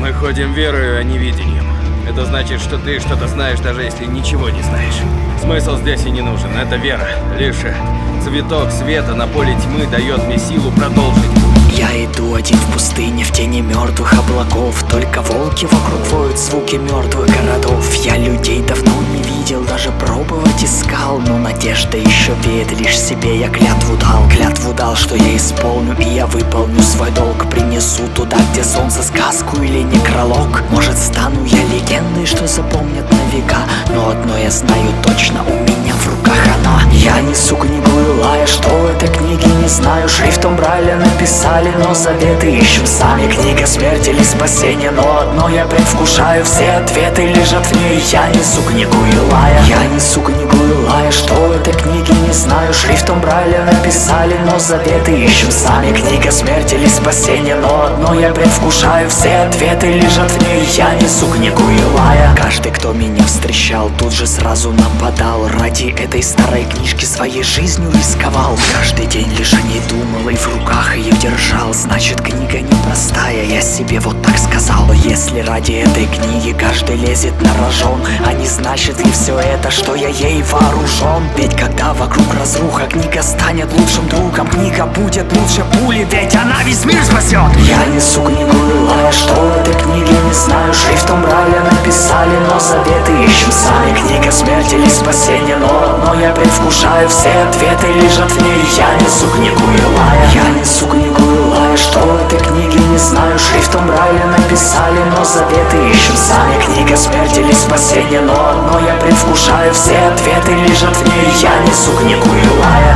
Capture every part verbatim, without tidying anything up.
Мы ходим верою, а не видением. Это значит, что ты что-то знаешь, даже если ничего не знаешь. Смысл здесь и не нужен. Это вера. Лишь цветок света на поле тьмы дает мне силу продолжить. Я иду один в пустыне, в тени мертвых облаков. Только волки вокруг воют, звуки мертвых городов. Я людей давно не видел, даже пробовать искал. Но надежда еще веет, лишь себе я клятву дал. Клятву дал, что я исполню, и я выполню свой долг. Принесу туда, где солнце, сказку или некролог. Может, стану я легендой, что запомнят на века. Но одно я знаю точно, у меня в руках она. Я несу книгу Илая, что в этой книге не знаю. Шрифтом Брайля написали, но заветы ищем сами. Книга смерти или спасения, но одно я предвкушаю. Все ответы лежат в ней, я несу книгу Илая. Я несу книгу Илая, что в этой книге не знаю. Шрифтом Брайля написали, но заветы ищем сами. Книга смерти или спасения, но одно я предвкушаю. Все ответы лежат в ней, я несу книгу Илая. Каждый, кто меня встречал, тут же сразу нападал. Ради этой старой книжки своей жизнью рисковал. Каждый день лишь о ней думал и в руках ее держал. Значит, книга непростая, я себе вот так сказал. Но если ради этой книги каждый лезет на рожон, а не значит ли все это, что я ей вооружен? Ведь когда вокруг разруха, книга станет лучшим другом. Книга будет лучше пули, ведь она весь мир спасет. Я несу книгу Илая, что в этой книге не знаю. Шрифтом Брайля написали, но заветы ищем сами. Книга смерти или спасения, но одно я предвкушаю. Все ответы лежат в ней, я несу книгу Илая. Я несу книгу Илая, что в этой книге не знаю. Шрифтом Брайля написали, но заветы ищем сами. Книга смерти или спасения, но одно я предвкушаю. Все ответы лежат в ней, я несу книгу Илая.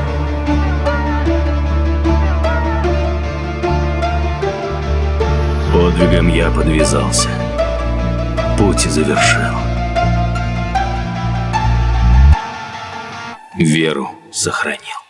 Подвигом я подвязался, путь завершил, веру сохранил.